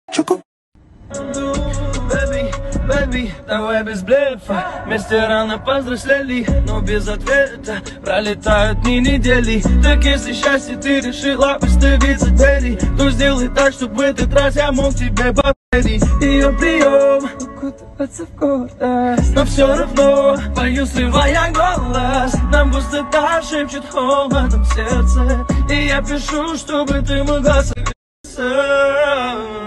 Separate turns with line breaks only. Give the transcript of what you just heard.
Baby, давай без блефа. Вместе рано повзрослели, но без ответа. Пролетают дни, недели. Так если счастье ты решила выставить за двери, то сделай так, чтобы в этот раз я мог тебе поверить. Ее прием укутываться в гордость, но все равно пою, срывая голос. Нам пустота шепчет холодом в сердце, и я пишу, чтобы ты могла согласиться.